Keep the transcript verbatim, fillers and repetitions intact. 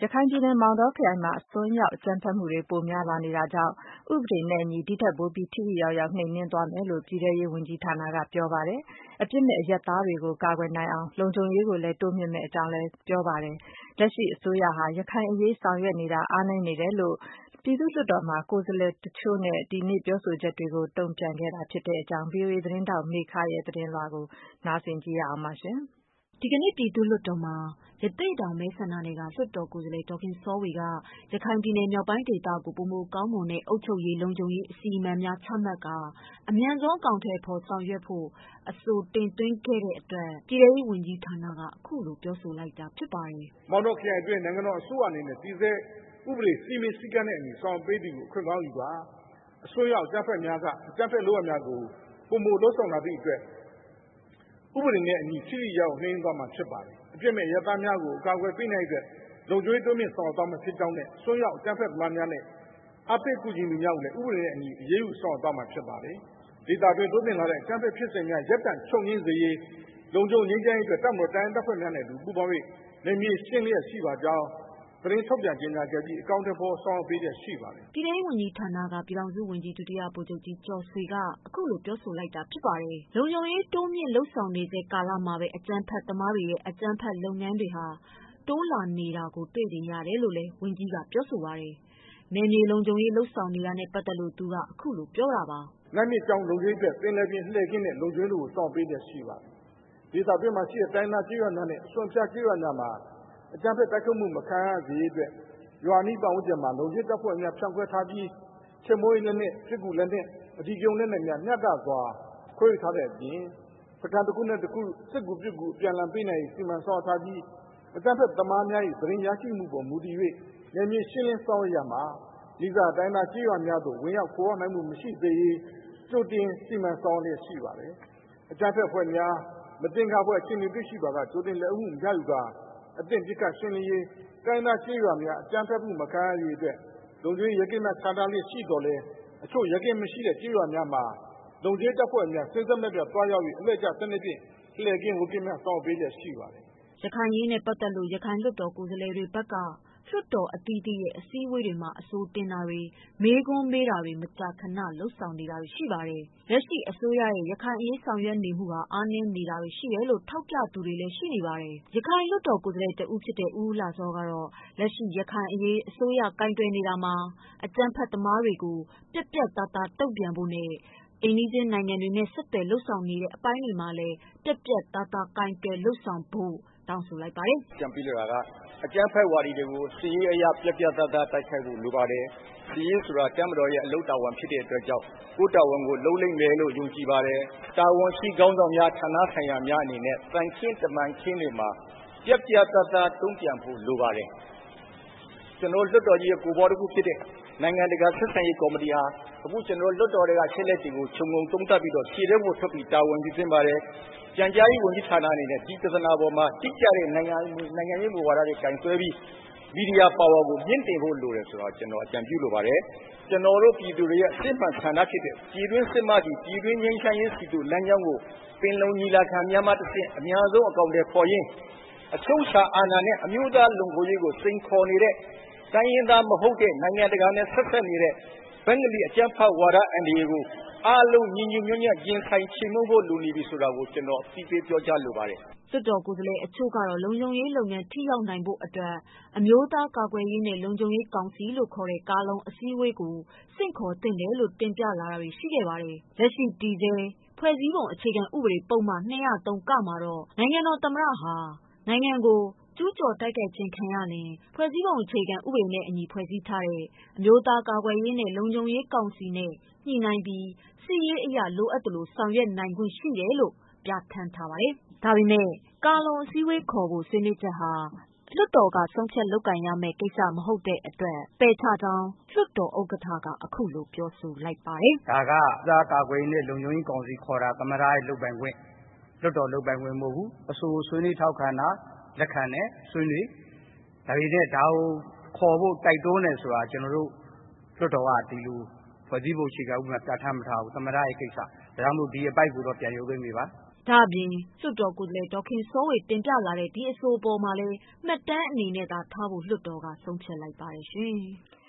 ရခိုင်ပြည်နယ်မောင်တောခရိုင်မှာအစွန်းရောက်အကြမ်းဖက်မှုတွေပိုများလာနေတာကြောင့်ဥပဒေနဲ့အညီဒီထက်ပိုပြီးထိထိရောက်ရောက်နှိမ်နင်းသွားမယ်လို့ပြည်ထဲရေးဝန်ကြီးဌာနကပြောပါတယ်။အပြစ်မဲ့အရပ်သားတွေကိုကာကွယ်နိုင်အောင်လုံခြုံရေးကိုလည်းတိုးမြှင့်မယ့်အကြောင်းလည်းပြောပါတယ်။လက်ရှိအစိုးရဟာရခိုင်အရေးဆောင်ရွက်နေတာအားနည်းနေတယ်လို့ပြည်သူ့လွှတ်တော်မှာကိုယ်စားလှယ်တချို့နဲ့ဒီနေ့ပြောဆိုချက်တွေကိုတုံ့ပြန်ခဲ့တာဖြစ်တဲ့အကြောင်း ဗွီအိုအေသတင်းထောက်မေခရဲ့သတင်းလွှာကိုနားဆင်ကြည့်ရအောင်ပါရှင်။ဒီကနေ့ပြည်သူ့လွှတ်တော်မှာရသေ့တောင်မဲဆန္ဒနယ်ကလွှတ်တော်ကိုယ်စားလှယ်ဒေါ်ခင်စောဝေကရခိုင်ပြည်နယ်မြောက်ပိုင်းဒေသကိုပိုမိုကောင်းမွန်တဲ့အုပ်ချုပ်ရေးလုံခြုံရေးအစီအမံများချမှတ်ကာအမြန်ဆုံးအကောင်အထည်ဖော်ဆောင်ရွက်ဖို့အဆိုတင်သွင်းခဲ့တဲ့အတွက်ပြည်ထဲရေးဝန်ကြီးဌာနကအခုလိုပြောဆိုလိုက်တာဖြစ်ပါတယ်။မောင်တောခရိုင်အတွင်းနိုင်ငံတော်အစိုးရအနေနဲ့တည်ဆဲဥပဒေစည်းမျဉ်းစည်းကမ်းနဲ့အညီဆောင်ပေးသည်ကိုအခွင့်ကောင်းယူပါအစိုးရအကြမ်းဖက်များကအကြမ်းဖက်လုပ်ရများကိုပုံမလို့ဆောင်လာသည့်အတွက်ဥပဒေနဲ့အညီထိထိရောက်နှိမ်သွားမှာဖြစ်ပါတယ်။အပြစ်မဲ့ရသားများကိုအကာအကွယ်ပေးနိုင်တဲ့လုံခြုံရေးတိုးမြင့်ဆောင်သွားမှာဖြစ်ကြောင်းနဲ့အစိုးရအကြမ်းဖက်သမားများနဲ့အပိတ်ကူညီမှုများကိုလည်းဥပဒေနဲ့အညီအရေးယူဆောင်သွားမှာဖြစ်ပါတယ်။ဒေသတွင်းတိုးတင်လာတဲ့အကြမ်းဖက်ဖြစ်စဉ်များရပ်တန့်ချုပ်ငြိမ်းစေရေးလုံခြုံငြိမ်းချမ်းရေးအတွက်တပ်မတော်တိုင်းတပ်ဖွဲ့များနဲ့ပူးပေါင်း၍နေမြေရှင်းလျက်ရှိပါကြောင်းသတင်းထုတ်ပြန်ကြေညာခဲ့ပြီးအကောင့်တွေပေါ်ဆောင်ပေးတဲ့ရှိပါတယ်။ပြည်ထောင်ဝန်ကြီးဌာနကပြည်ထောင်စုဝန်ကြီးဒုတိယဗိုလ်ချုပ်ကြီးကျော်ဆွေကအခုလိုပြောဆိုလိုက်တာဖြစ်ပါတယ်။လုံခြုံရေးတိုးမြင့်လှုပ်ဆောင်နေတဲ့ကာလမှာပဲအကြမ်းဖက်သမားတွေရဲ့အကြမ်းဖက်လုပ်ငန်းတွေဟာတိုးလာနေတာကိုတွေ့နေရတယ်လို့လည်းဝန်ကြီးကပြောဆိုပါတယ်။နယ်မြေလုံခြုံရေးလှုပ်ဆောင်နေတာနဲ့ပတ်သက်လို့သူကအခုလိုပြောတာပါ။နိုင်မြင့်ကြောင်းလုံခြုံရေးအတွက်ပင်လယ်ပြင်လှည့်ကင်းတဲ့လုံခြုံရေးကိုဆောင်ပေးတဲ့ရှိပါတယ်။ဒေသတွင်းမှာရှိတဲ့တိုင်းသားကြေးရွာများနဲ့အစွန်ဖျားကြေးရွာများမှာအကြမ်းဖက်တိုက်ခိုက်မှုမခံရစေရေးအတွက်ရွာနီးပတ်ဝန်းကျင်မှာလုံခြုံရေးတပ်ဖွဲ့များဖြန့်ခွဲထားပြီးချေမိုးလက်နဲ့စစ်ကူလက်နဲ့အဒီကြုံလက်နဲ့များမျှတစွာခွဲထားတဲ့အပြင်ပကံတစ်ခုနဲ့တစ်ခုစစ်ကူပြုကူအပြန်အလှန်ပေးနိုင်စီမံဆောင်ထားပြီးအကြမ်းဖက်သမားများ၏သတင်းရရှိမှုပေါ်မူတည်၍နယ်မြေရှင်းလင်းဆောင်ရွက်ရမှာဒီကတိုင်းသားကြေးရွာများသို့ဝင်ရောက်ခေါ်နိုင်မှုမရှိသေးရေးကြိုတင်စီမံဆောင်ရွက်ရှိပါတယ်။အကြမ်းဖက်ဖွဲ့များမတင်ကားဖွဲ့ချင်းတွေသိရှိပါကကြိုတင်လက်ဦးမှုရယူကအသင့်ပြစ်ခတ်ရှင်းလင်းရေးတိုင်းသားကြေးရွာများအကြမ်းဖက်မှုမခံရရေးအတွက်လုံခြုံရေးရကင်းများခြားထားလေးရှိတော်လဲအချို့ရကင်းမရှိတဲ့ကြေးရွာများမှာလုံခြုံရေးတပ်ဖွဲ့များစစ်စက်မဲ့ပြသွားရောက်၍အလဲကျစနစ်ဖြင့်လှည့်ကင်းဝကင်းများဆောင်ပေးလက်ရှိပါတယ်။ရခိုင်ရေးနဲ့ပတ်သက်လို့ရခိုင်လွှတ်တော်ကိုယ်စားလှယ်တွေဘက်ကလွှတ်တော်အသီးသီးရဲ့အစည်းအဝေးတွေမှာအဆိုတင်တာတွေမေးခွန်းမေးတာတွေမကြာခဏလုပ်ဆောင်နေတာတွေရှိပါတယ်။လက်ရှိအစိုးရရဲ့ရခိုင်အရေးဆောင်ရွက်နေမှုဟာအားနည်းနေတာတွေရှိတယ်လို့ထောက်ပြသူတွေလည်းရှိနေပါတယ်။ရခိုင်လွှတ်တော်ကိုယ်စားလှယ်တဦးဖြစ်တဲ့ဦးလှစောကတော့လက်ရှိရခိုင်အရေးအစိုးရကင်တွယ်နေတာမှာအကြမ်းဖက်သမားတွေကိုပြတ်ပြတ်သားသားတုံ့ပြန်ဖို့နဲ့အိမ်နီးချင်းနိုင်ငံတွေနဲ့ဆက်သွယ်လုပ်ဆောင်နေတဲ့အပိုင်းတွေမှာလည်းပြတ်ပြတ်သားသားကိုင်တွယ်လုပ်ဆောင်ဖို့တောင်းဆိုလိုက်ပါတယ်။ကြံပြီးတော့ကအကြမ်းဖက်ဝါဒီတွေကိုစီရေးအရာပြတ်ပြတ်သားသားတိုက်ခိုက်ဖို့လိုပါတယ်။စီရေးဆိုတာတမတော်ရဲ့အလုပ်တာဝန်ဖြစ်တဲ့အတွက်ကြောင့်ကိုတာဝန်ကိုလုံးလိမ့်မယ်လို့ယုံကြည်ပါတယ်။တာဝန်ရှိကောင်းဆောင်များဌာနဆိုင်ရာများအနေနဲ့တန်ခင်းတမန်ခင်းတွေမှာပြတ်ပြတ်သားသားတုံ့ပြန်ဖို့လိုပါတယ်။ကျွန်တော်လွတ်တော်ကြီးရဲ့ကိုဘော်တစ်ခုဖြစ်တဲ့နိုင်ငံတကာဆက်ဆံရေးကော်မတီဟာအခုကျွန်တော်လွတ်တော်တွေကရှင်းလက်တွေကိုခြုံငုံသုံးသပ်ပြီးတော့ခြေထဲကိုထွက်ပြီးတာဝန်ယူသင့်ပါတယ်။ကြံကြားရေးဝန်ကြီးဌာနအနေနဲ့ဒီသဒ္ဒနာပေါ်မှာတိကျတဲ့နိုင်ငံနိုင်ငံရေးမူဝါဒတွေကင်ဆွဲပြီးမီဒီယာပါဝါကိုမြင့်တင်ဖို့လိုတယ်ဆိုတော့ကျွန်တော်အကြံပြုလိုပါတယ်။ကျွန်တော်တို့ပြည်သူတွေရဲ့အစစ်မှန်ဆန္ဒဖြစ်တဲ့ပြည်တွင်းစစ်မှကြီးပြည်တွင်းငြိမ်းချမ်းရေးစီတူလမ်းကြောင်းကိုပင်လုံညီလာခံများမှတစ်ဆင့်အများဆုံးအကောင့်တွေပေါ်ရင်းအချုပ်အခြာအာဏာနဲ့အမျိုးသားလုံခြုံရေးကိုစိန်ခေါ်နေတဲ့တိုင်းရင်းသားမဟုတ်တဲ့နိုင်ငံတကာနဲ့ဆက်ဆက်နေတဲ့ဘင်္ဂလီအကြမ်းဖက်ဝါဒအန်ဒီကိုအားလုံးညီညီညွတ်ညွတ်ရင်ဆိုင်ချေမှုန်းဖို့လိုနေပြီဆိုတာကိုကျွန်တော်အသိပေးပြောကြားလိုပါတယ်။လွှတ်တော်ကိုယ်စားလှယ်အချို့ကတော့လုံခြုံရေးလုပ်ငန်းထိရောက်နိုင်ဖို့အတွက်အမျိုးသားကာကွယ်ရေးနဲ့လုံခြုံရေးကောင်စီလို့ခေါ်တဲ့ကားလုံးအစည်းအဝေးကိုဆင့်ခေါ်သင့်တယ်လို့တင်ပြလာတာတွေရှိခဲ့ပါတယ်။လက်ရှိတည်ဆဲဖွဲ့စည်းပုံအခြေခံဥပဒေပုံမှန်၂၀၃ကမှာတော့နိုင်ငံတော်သမ္မတဟာနိုင်ငံကိုကျူးကျော်တိုက်ခိုက်ခြင်းခံရရင်ဖွဲ့စည်းပုံအခြေခံဥပဒေနဲ့အညီဖွဲ့စည်းထားတဲ့အမျိုးသားကာကွယ်ရေးနဲ့လုံခြုံရေးကောင်စီနဲ့ညှိနှိုင်းပြီးစစ်ရေးအရလိုအပ်သလိုဆောင်ရွက်နိုင်ခွင့်ရှိတယ်လို့ပြဋ္ဌာန်းထားပါတယ်။ဒါပေမဲ့ကာလုံအစည်းအဝေးခေါ်ဖို့ဆွေးနွေးချက်ဟာလွှတ်တော်ကဆုံးဖြတ်လုပ်ကိုင်ရမယ့်ကိစ္စမဟုတ်တဲ့အတွက်ပယ်ချကြောင်းလွှတ်တော်ဥက္ကဋ္ဌကအခုလိုပြောဆိုလိုက်ပါတယ်။ဒါကသာကာကွယ်ရေးနဲ့လုံခြုံရေးကောင်စီခေါ်တာသမ္မတရဲ့လုပ်ပိုင်ခွင့်လွှတ်တော်လုပ်ပိုင်ခွင့်မဟုတ်ဘူးအဆိုဆွေးနွေးထောက်ခံတာလက်ခံနဲ့ဆွေးနွေးဒါပေမဲ့ဒါကိုခေါ်ဖို့တိုက်တွန်းနေဆိုတာကျွန်တော်တို့လွှတ်တော်ကဒီလိုဖွဲ့စည်းပုံအခြေခံဥပဒေပြဋ္ဌာန်းမထားဘူးသမ္မတရဲ့ကိစ္စဒါကြောင့်မို့ဒီအပိုက်ကိုတော့ပြန်ရုပ်သိမ်းပေးပါဒါအပြင်လွှတ်တော်ကိုယ်စားလှယ်ဒေါ်ခင်စောဝေတင်ပြလာတဲ့ဒီအဆိုအပေါ်မှာလည်းမှတ်တမ်းအနေနဲ့သာထားဖို့လွှတ်တော်ကဆုံးဖြတ်လိုက်ပါတယ်ရှင်။